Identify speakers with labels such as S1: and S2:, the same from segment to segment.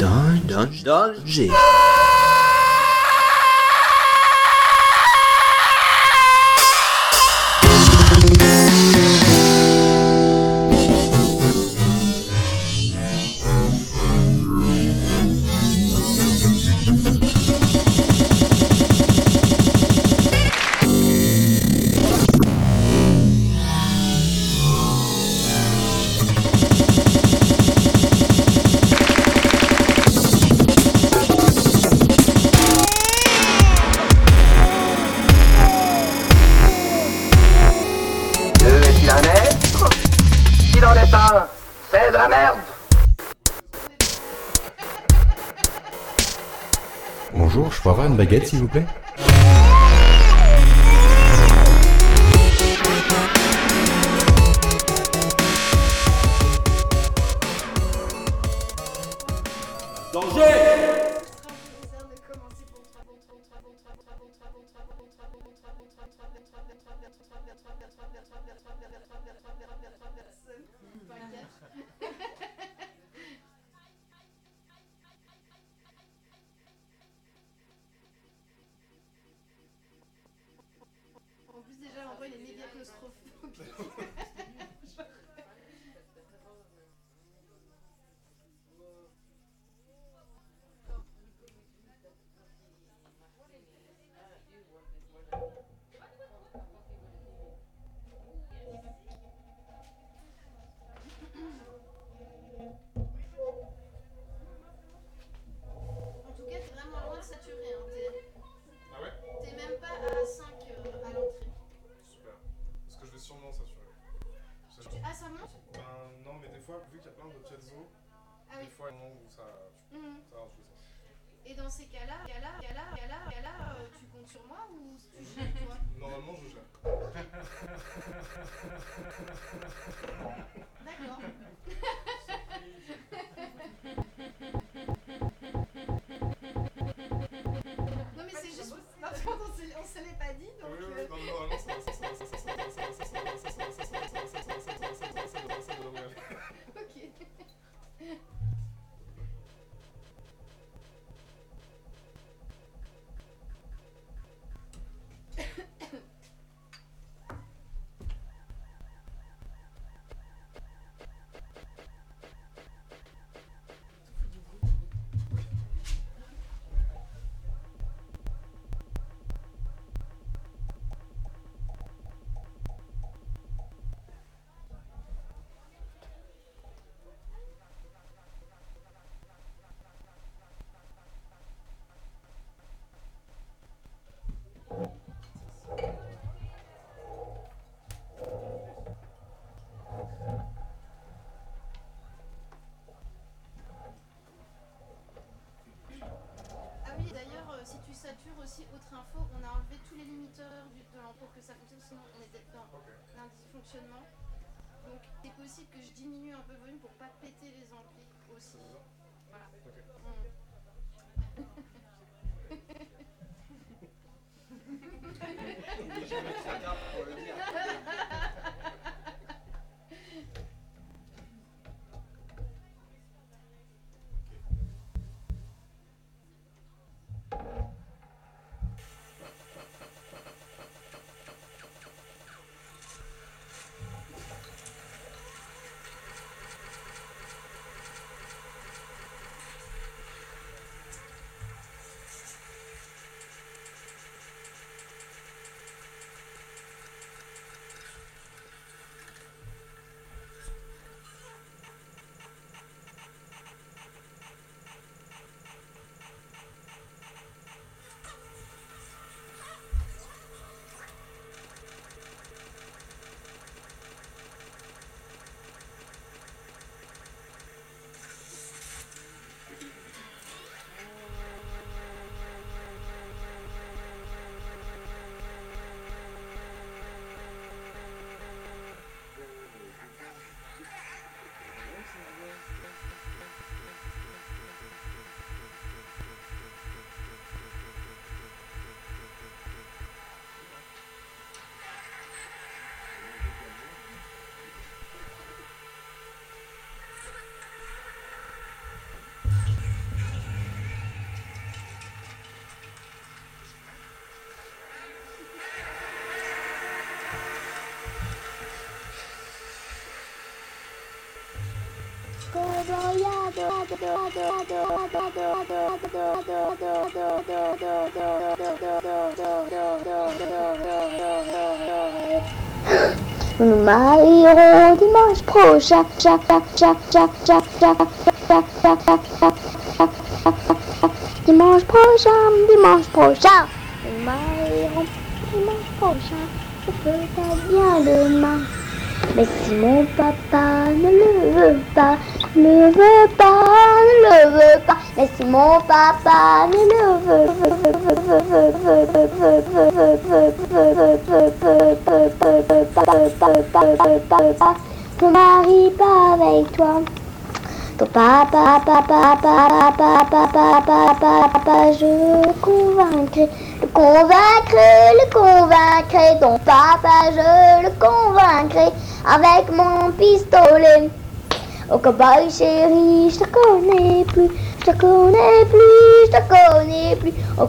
S1: Danger.
S2: C'est de la merde.
S3: Bonjour, je peux avoir une baguette s'il vous plaît?
S4: En plus déjà l'endroit il est méga claustrophobique. En tout cas t'es vraiment loin de saturer hein.
S5: Ah ouais?
S4: T'es même pas à 5 à l'entrée.
S5: Super. Parce que je vais sûrement saturer.
S4: Ah ça monte?
S5: Non, mais des fois, vu qu'il y a plein de piezo,
S4: Ah oui.
S5: des fois, il y a un moment où ça va dans tous les sens.
S4: Et dans ces cas-là, tu comptes sur moi ou tu gères toi?
S5: Normalement, je gère.
S4: D'accord. Non mais c'est juste... Non, on se l'est pas dit donc...
S5: Oui, non, normalement, ça
S4: Ok. Si tu satures aussi, autre info, on a enlevé tous les limiteurs de l'ampli pour que ça fonctionne, sinon on était dans un dysfonctionnement. Donc c'est possible que je diminue un peu le volume pour pas péter les amplis aussi. Voilà.
S1: Nous nous marierons dimanche prochain. Dimanche prochain. Nous nous marierons dimanche prochain. Peut-être bien demain. Mais si mon papa ne le veut pas, mais si mon papa ne le veut ton mari pas avec toi. Ton papa, je le convaincrai, ton papa, je le convaincrai avec mon pistolet. Oh cow-boy chéri, je te connais plus. Oh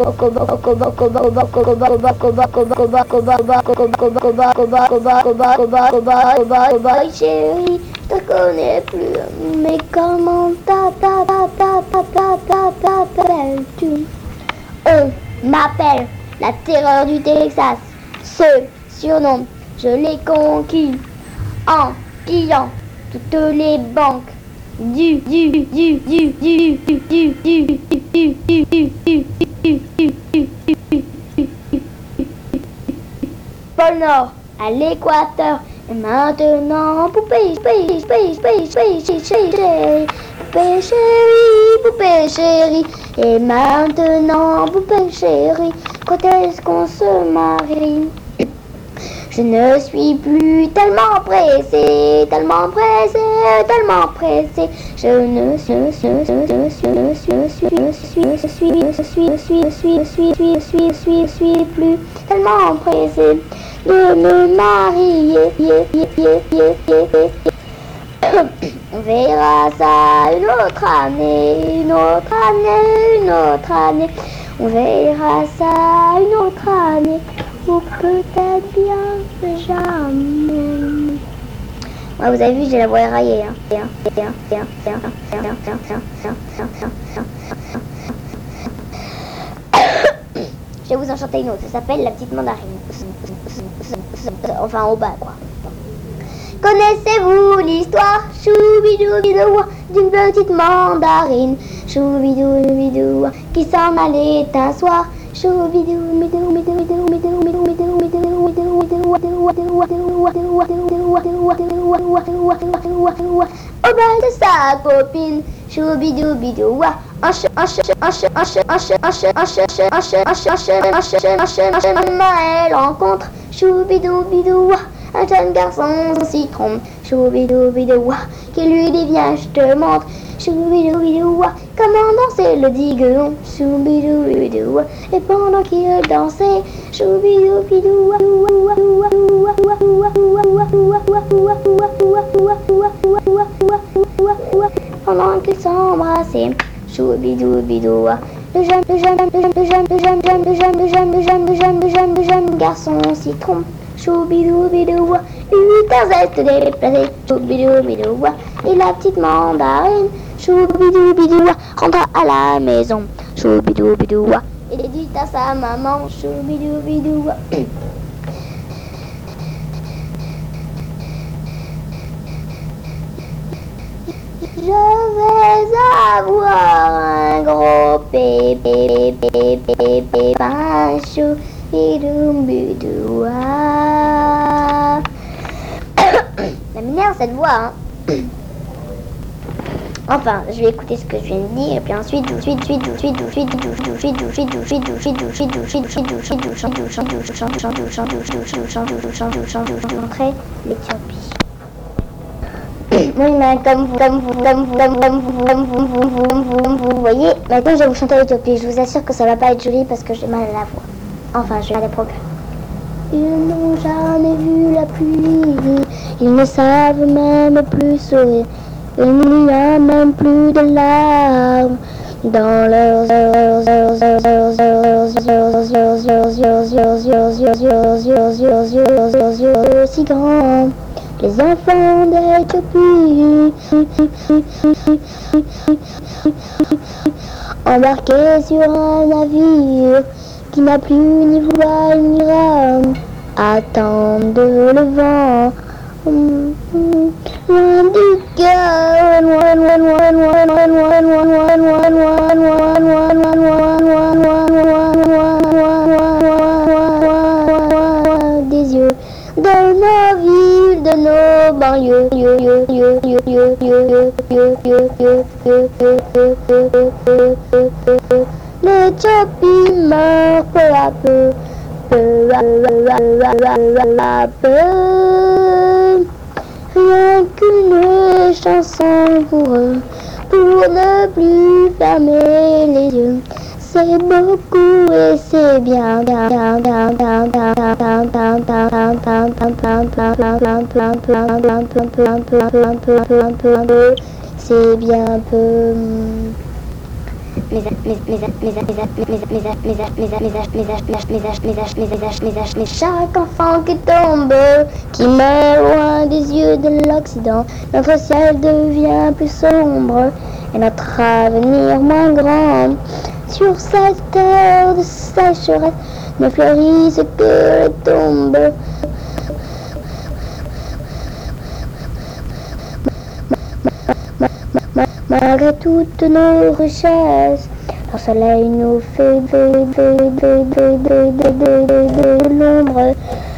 S1: cow-boy chéri, je te connais plus. Mais comment t'appelles-tu? On m'appelle la terreur du Texas. Ce surnom, je l'ai conquis en pillant toutes les banques du pôle Nord à l'équateur. Et maintenant, poupée chérie. Et maintenant, poupée chérie, quand est-ce qu'on se marie? Je ne suis plus tellement pressée. Je ne suis plus tellement pressée de me marier. On verra ça une autre année. On verra ça une autre année. Ou peut-être bien jamais. Ouais, vous avez vu, j'ai la voix éraillée. Je vais vous en chanter une autre. Ça s'appelle La Petite Mandarine. Enfin, au bas, quoi. Connaissez-vous l'histoire choubidou d'une petite mandarine? Choubidou qui s'en allait un soir. Choubidou au bal de sa copine. Choubidou elle rencontre choubidou un jeune garçon citron. Choubidou qui lui dit viens je te montre. Choubidou comment danser le digueon. Choubidou et pendant qu'il dansait, choubidou pendant qu'ils s'embrassaient, choubidou le jeune garçon citron. Choubidou eut un zeste déplacé. Choubidou et la petite mandarine. Choubidou rentra à la maison. Choubidou et dit à sa maman. Choubidou je vais avoir un gros pépin choubidou. Ça m'énerve cette voix, hein. Enfin, je vais écouter ce que je viens de dire, et puis ensuite, je montrer l'Éthiopie. Oui, mais comme vous voyez, maintenant je vais vous chanter l'Éthiopie. Je vous assure que ça va pas être joli parce que j'ai mal à la voix. Enfin, je vais faire des progrès. Ils n'ont jamais vu la pluie, ils ne savent même plus sourire. Il n'y a même plus de larmes dans leurs yeux si grands. Les enfants d'Éthiopie Embarqué sur un navire qui n'a plus ni voile ni rame, attendre le vent. Loin du cœur, loin, loin, loin, loin, loin, loin, loin, loin, loin, loin, loin, loin, loin, loin des yeux, de nos villes, de nos banlieues. L'Éthiopie meurt peu à peu, peu à peu. Rien qu'une chanson pour eux, pour ne plus fermer les yeux. C'est beaucoup et c'est bien, c'est bien peu. Chaque enfant qui tombe, qui meurt loin des yeux de l'Occident, notre ciel devient plus sombre et notre avenir moins grand. Sur cette terre de sécheresse ne fleurissent que les tombes. Malgré toutes nos richesses, le soleil nous fait de l'ombre.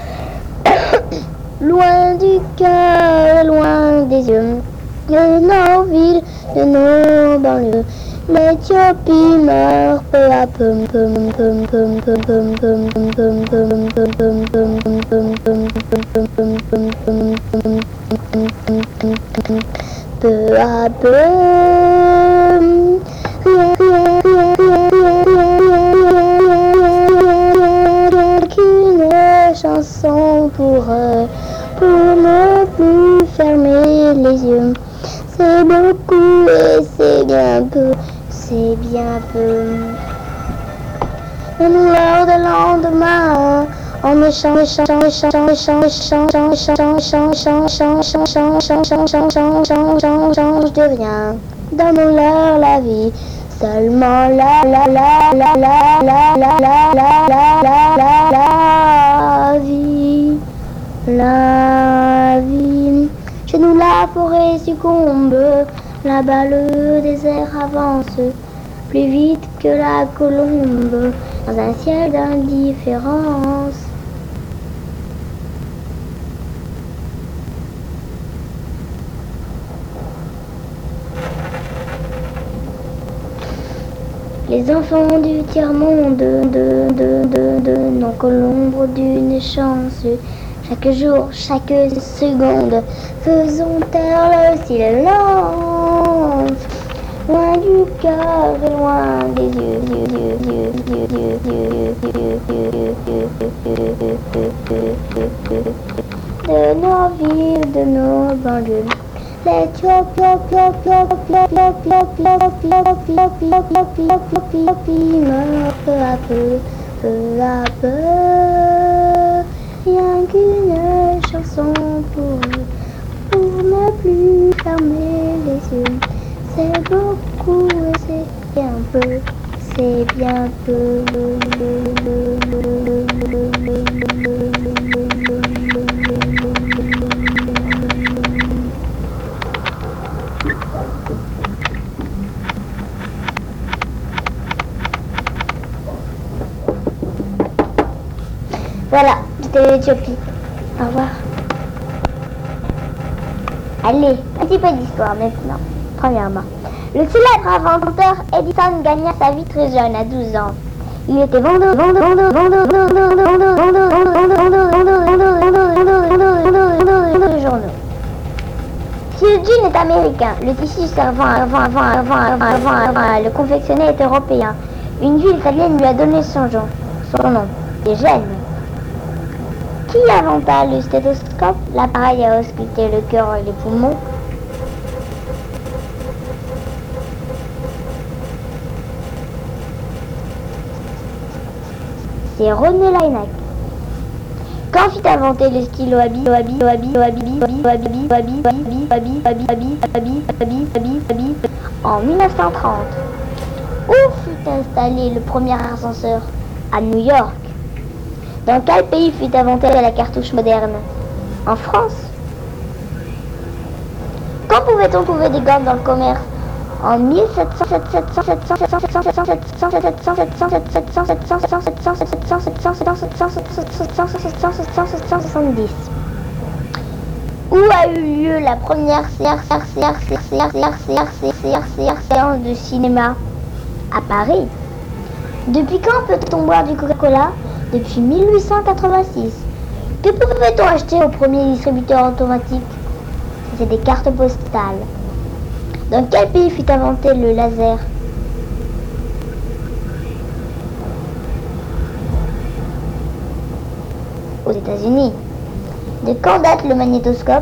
S1: Loin du cœur, loin des yeux, de nos villes, de nos banlieues. L'Éthiopie meurt peu à peu, peu à peu. Qu'une chanson pour eux, pour ne plus fermer les yeux. C'est beaucoup et c'est bien peu, c'est bien peu. Une heure de lendemain, en échange de rien. Donnons-leur la vie, seulement la vie, la vie. Chez nous la forêt succombe, là-bas le désert avance, plus vite que la colombe, dans un ciel d'indifférence. Les enfants du tiers-monde n'ont que l'ombre d'une chance. Chaque jour, chaque seconde, faisons taire le silence. Loin du cœur et loin des yeux. De nos villes, de nos banlieues. L'Éthiopie meurt peu à peu, peu à peu. Rien qu'une chanson pour ne plus fermer les yeux. C'est beaucoup et c'est bien peu, c'est bien peu. Voilà, c'était l'Éthiopie. Au revoir. Allez, petit peu d'histoire maintenant. Premièrement, le célèbre inventeur Edison gagna sa vie très jeune, à 12 ans. Il était vendeur de journaux. Si le jean est américain, le tissu servant à le confectionner est européen. Une ville italienne lui a donné son nom, Gênes. Qui inventa le stéthoscope, l'appareil à ausculter le cœur et les poumons? C'est René Laennec. Quand fut inventé le stylo en 1930. Où fut installé le premier ascenseur? À New York. Dans quel pays fut inventée la cartouche moderne? En France. Quand pouvait-on trouver des gommes dans le commerce? En 1770. Où a eu lieu la première séance de cinéma? À Paris. Depuis quand peut-on boire du Coca-Cola? Depuis 1886. Que pouvait-on acheter au premier distributeur automatique? C'est des cartes postales. Dans quel pays fut inventé le laser? Aux États-Unis. De quand date le magnétoscope?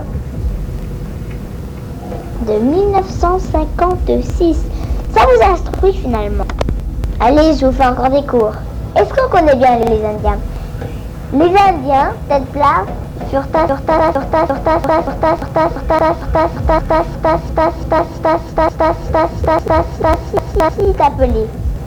S1: De 1956. Ça vous instruit finalement. Allez, je vous fais encore des cours. Est-ce qu'on connaît bien les Indiens? Les Indiens, tête plate, appelé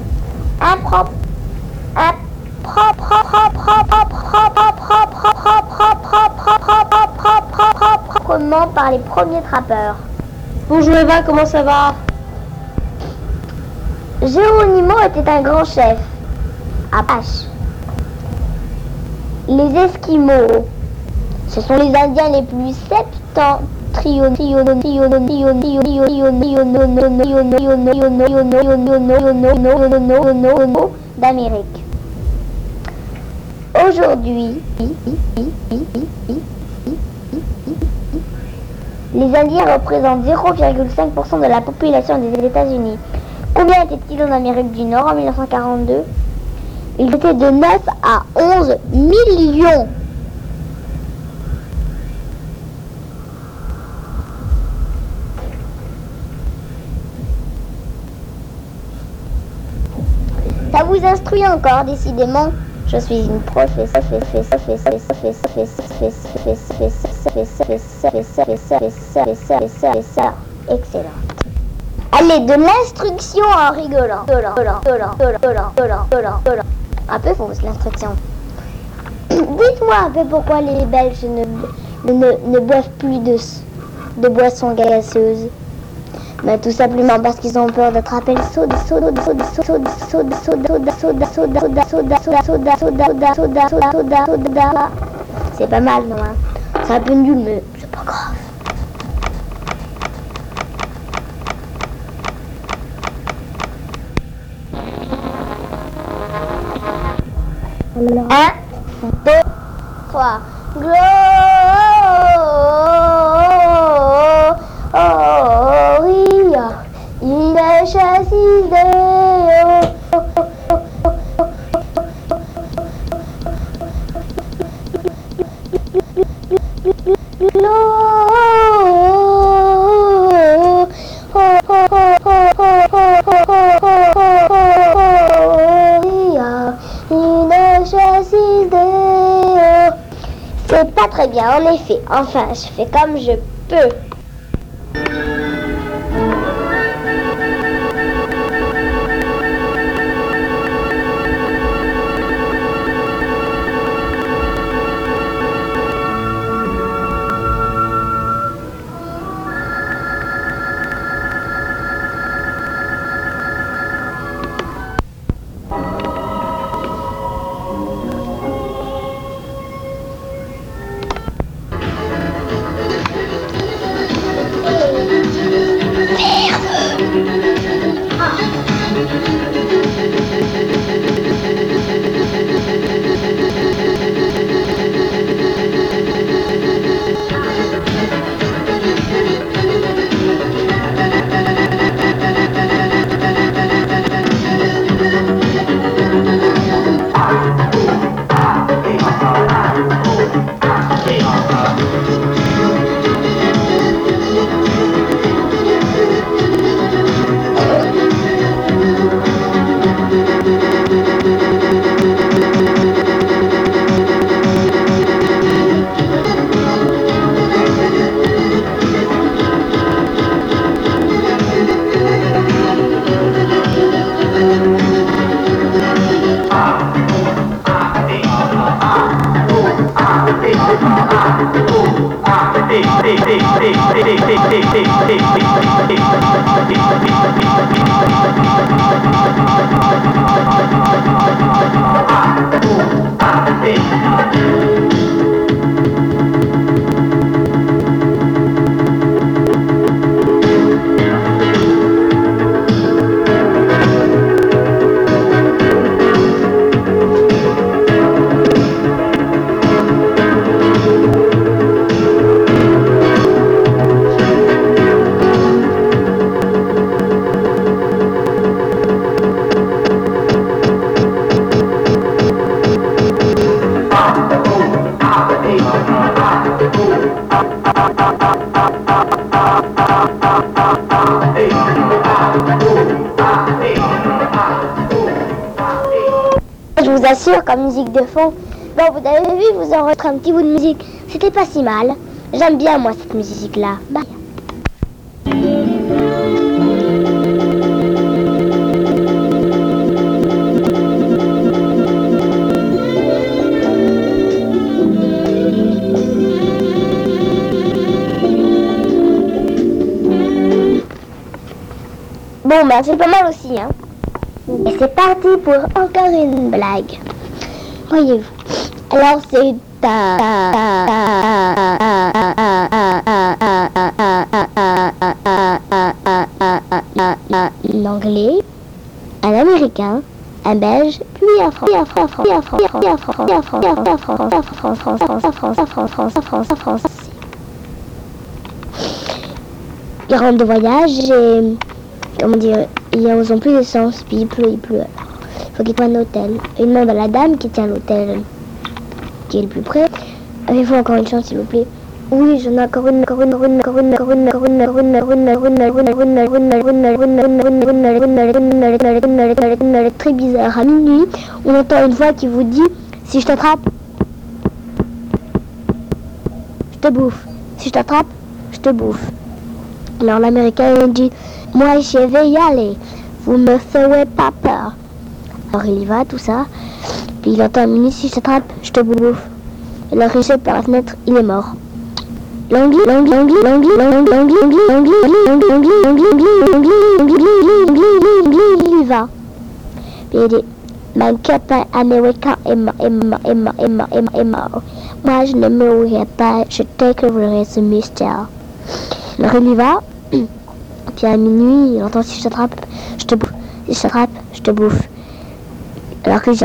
S1: proprement par les premiers trappeurs.
S2: Bonjour Eva, comment ça va?
S1: Geronimo était un grand chef. Apache. Les Esquimaux, ce sont les Indiens les plus d'Amérique. Aujourd'hui, les Indiens représentent 0,5% de la population des États-Unis. Combien étaient-ils en Amérique du Nord en 1942? Ils étaient de 9 à 11 millions. Ça vous instruit encore, décidément. Je suis une professeure excellente. Allez, de l'instruction en rigolant. Un peu fausse l'instruction. Dites-moi un peu pourquoi les Belges ne boivent plus de boissons gazeuses. Mais tout simplement parce qu'ils ont peur d'attraper le soda. C'est pas mal, non, hein? C'est un peu nul, mais c'est pas grave. Un, deux, trois. Gloria in excelsis Deo. C'est pas très bien en effet. Enfin, je fais comme je peux. Bien sûr, comme musique de fond. Bon, vous avez vu, vous enregistrez un petit bout de musique. C'était pas si mal. J'aime bien, moi, cette musique-là. Bye. Bon, ben c'est pas mal aussi, hein. Et c'est parti pour encore une blague. Voyez-vous. Alors c'est un Anglais, un Américain, un Belge, puis un Français, Ils rentrent de voyage et, comment dire, ils n'ont plus d'essence, puis il pleut. Alors, il faut qu'ils trouvent un hôtel. Ils demandent à la dame qui tient l'hôtel, qui est le plus près, avez-vous encore une chance, s'il vous plaît? Oui, j'en ai encore une, très bizarre. À minuit, on entend une voix qui vous dit, si je t'attrape, je te bouffe. Si je t'attrape, je te bouffe. Alors l'Américain dit, moi je vais y aller, vous me ferez pas peur. Alors il y va, tout ça, puis il entend une minute, si je t'attrape, je te bouffe. Et là, il saute par la fenêtre, il est mort. L'anglais, il y va. Puis il dit, mon copain américain est mort. Moi je ne mourrai pas, je découvrirai ce mystère. Alors il y va, puis à minuit, il entend si je t'attrape, je te bouffe. Si je t'attrape, je te bouffe. Alors que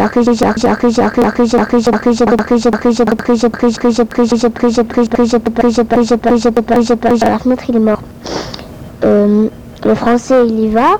S1: par la fenêtre, il est mort. Le français, il y va.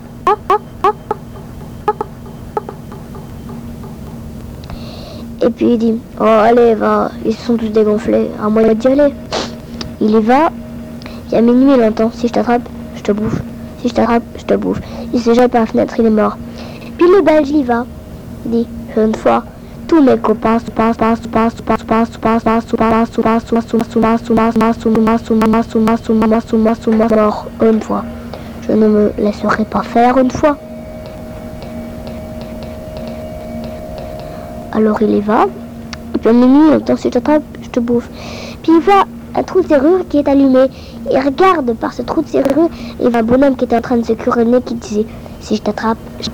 S1: Et puis il dit, oh allez, va, ils se sont tous dégonflés, à moi d'y aller. Il y va. Et à minuit, il entend, si je t'attrape, je te bouffe. Si je t'attrape, je te bouffe. Il se jette par la fenêtre, il est mort. Puis le Belge, il va. Il dit, une fois, tous mes copains morts une fois. Je ne me laisserai pas faire une fois. Alors il y va. Et puis à minuit, il entend, si je t'attrape, je te bouffe. Puis il voit un trou de serrure qui est allumé. Il regarde par ce trou de serrure et il voit un bonhomme qui était en train de se curer le nez qui disait, si je t'attrape, je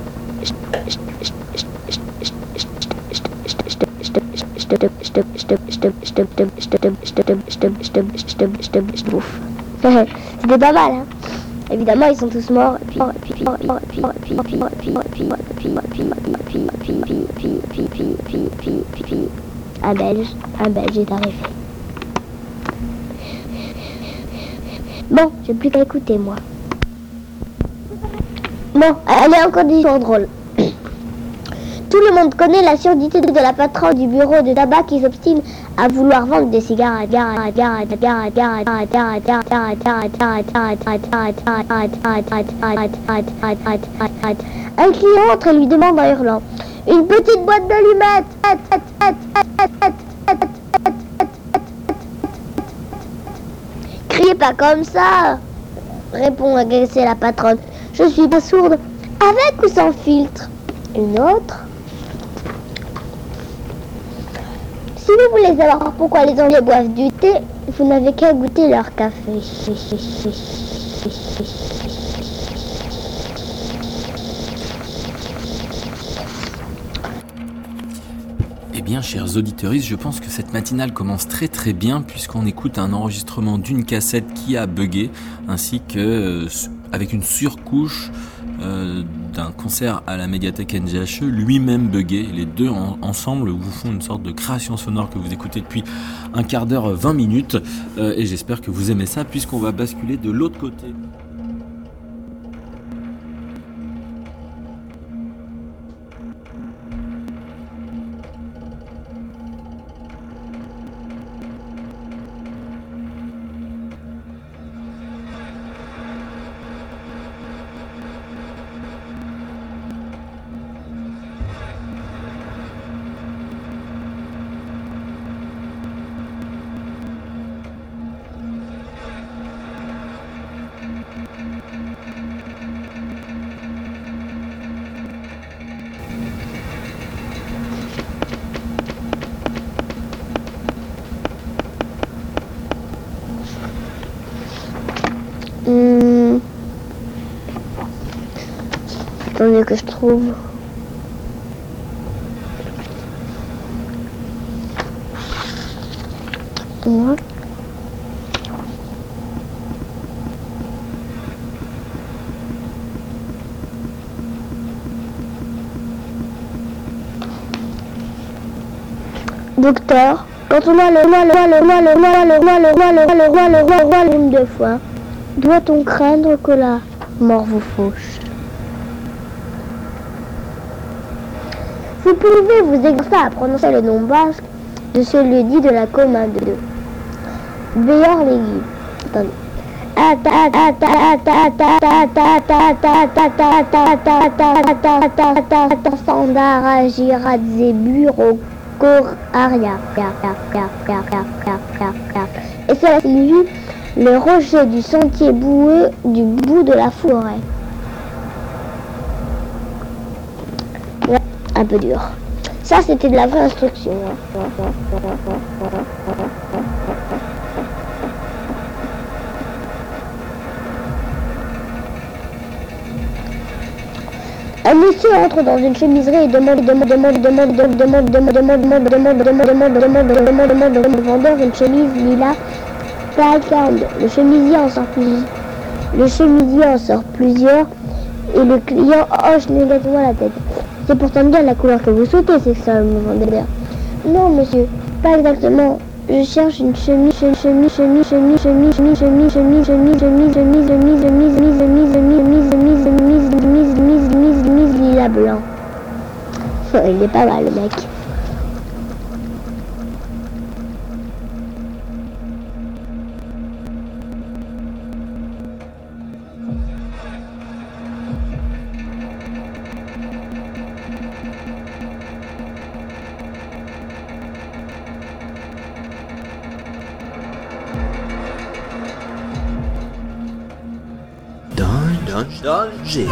S1: bouffe. C'était pas mal, hein. Évidemment, ils sont tous morts. Un Belge est arrivé. Bon, j'ai plus qu'à écouter, moi. Bon, allez, encore des histoires drôles. Tout le monde connaît la surdité de la patronne du bureau de tabac qui s'obstine à vouloir vendre des cigarettes. Un client entre et lui demande en hurlant, une petite boîte d'allumettes. Criez pas comme ça, répond agressée la patronne. Je suis pas sourde. Avec ou sans filtre? Une autre. Si vous voulez savoir pourquoi les Anglais boivent du thé, vous n'avez qu'à goûter leur café.
S6: Eh bien, chers auditeurs, je pense que cette matinale commence très très bien puisqu'on écoute un enregistrement d'une cassette qui a bugué, ainsi que avec une surcouche d'un concert à la médiathèque NGHE, lui-même bugué. Les deux ensemble vous font une sorte de création sonore que vous écoutez depuis un quart d'heure, 20 minutes, et j'espère que vous aimez ça puisqu'on va basculer de l'autre côté.
S1: Attendez que je trouve. Ouais. Docteur, quand on a le rhume de foie, doit-on craindre que la mort vous fauche? Vous pouvez vous exercer à prononcer le nom basque de celui dit de la commande de Béor Légui. Attendez. Standard Giradzebu Aria. Et cela signifie le rocher du sentier boueux du bout de la forêt. Ouais, un peu dur. Ça, c'était de la vraie instruction. Un monsieur entre dans une chemiserie et demande au vendeur une chemise lilas plaquante. Le chemisier en sort plusieurs et le client hoche négativement la tête. C'est pourtant bien la couleur que vous souhaitez, c'est ça le vendeur. Non monsieur, pas exactement. Je cherche une chemise lilas blanc. Il est pas mal le mec.
S7: Danger.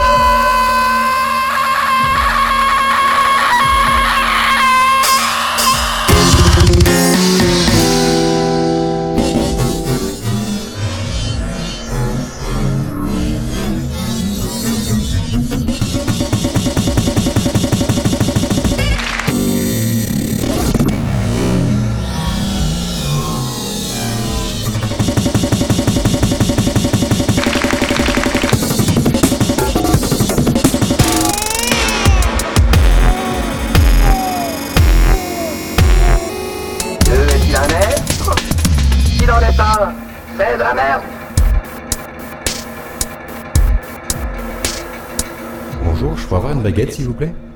S8: C'est de la merde.
S3: Bonjour, je peux avoir une baguette s'il vous plaît?